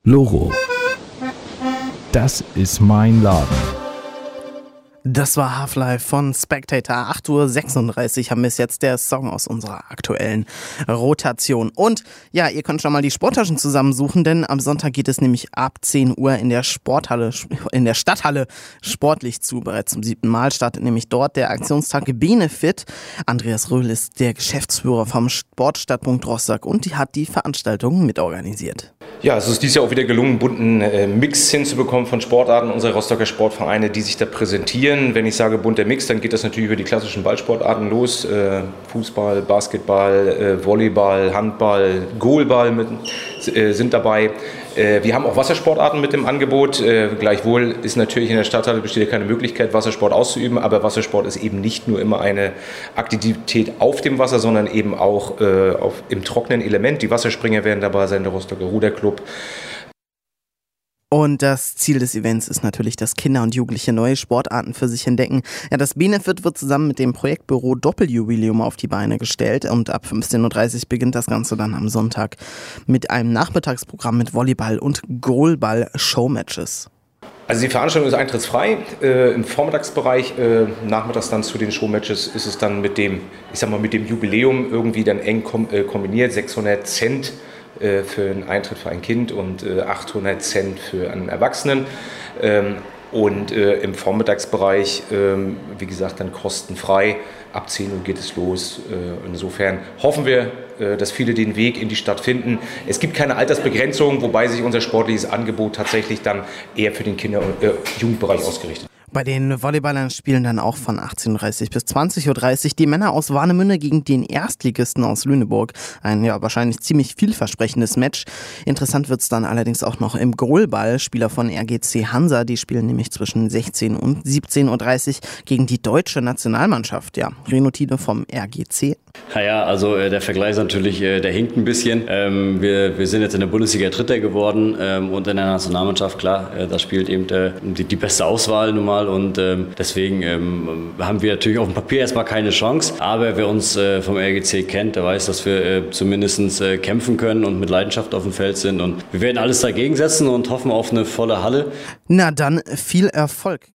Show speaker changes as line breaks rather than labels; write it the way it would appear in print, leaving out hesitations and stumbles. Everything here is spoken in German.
Loro. Das ist mein Laden.
Das war Half-Life von Spectator. 8:36 Uhr haben wir jetzt der Song aus unserer aktuellen Rotation. Und ja, ihr könnt schon mal die Sporttaschen zusammensuchen, denn am Sonntag geht es nämlich ab 10 Uhr in der Stadthalle sportlich zu. Bereits zum 7. Mal startet nämlich dort der Aktionstag Benefit. Andreas Röhl ist der Geschäftsführer vom Sportstadtpunkt Rostock und die hat die Veranstaltung mitorganisiert.
Ja, es ist dieses Jahr auch wieder gelungen, einen bunten Mix hinzubekommen von Sportarten unserer Rostocker Sportvereine, die sich da präsentieren. Wenn ich sage bunter Mix, dann geht das natürlich über die klassischen Ballsportarten los. Fußball, Basketball, Volleyball, Handball, Goalball sind dabei. Wir haben auch Wassersportarten mit im Angebot. Gleichwohl ist natürlich in der Stadthalle besteht keine Möglichkeit, Wassersport auszuüben. Aber Wassersport ist eben nicht nur immer eine Aktivität auf dem Wasser, sondern eben auch im trockenen Element. Die Wasserspringer werden dabei sein, der Rostocker Ruderclub.
Und das Ziel des Events ist natürlich, dass Kinder und Jugendliche neue Sportarten für sich entdecken. Ja, das Benefit wird zusammen mit dem Projektbüro Doppeljubiläum auf die Beine gestellt und ab 15:30 Uhr beginnt das Ganze dann am Sonntag mit einem Nachmittagsprogramm mit Volleyball- und Goalball-Showmatches.
Also die Veranstaltung ist eintrittsfrei im Vormittagsbereich, nachmittags dann zu den Showmatches ist es dann mit dem Jubiläum irgendwie dann eng kombiniert, 600 Cent für einen Eintritt für ein Kind und 800 Cent für einen Erwachsenen. Und im Vormittagsbereich, wie gesagt, dann kostenfrei. Ab 10 Uhr geht es los. Insofern hoffen wir, dass viele den Weg in die Stadt finden. Es gibt keine Altersbegrenzung, wobei sich unser sportliches Angebot tatsächlich dann eher für den Kinder- und Jugendbereich ausgerichtet hat.
Bei den Volleyballern spielen dann auch von 18:30 bis 20:30 Uhr die Männer aus Warnemünde gegen den Erstligisten aus Lüneburg. Ein wahrscheinlich ziemlich vielversprechendes Match. Interessant wird's dann allerdings auch noch im Goalball. Spieler von RGC Hansa, die spielen nämlich zwischen 16 und 17:30 Uhr gegen die deutsche Nationalmannschaft. Ja, Reno Thiele vom RGC.
Naja, also der Vergleich ist natürlich, der hinkt ein bisschen. Wir sind jetzt in der Bundesliga Dritter geworden und in der Nationalmannschaft, klar, da spielt eben die beste Auswahl nun mal und deswegen haben wir natürlich auf dem Papier erstmal keine Chance. Aber wer uns vom RGC kennt, der weiß, dass wir zumindest kämpfen können und mit Leidenschaft auf dem Feld sind und wir werden alles dagegen setzen und hoffen auf eine volle Halle.
Na dann, viel Erfolg.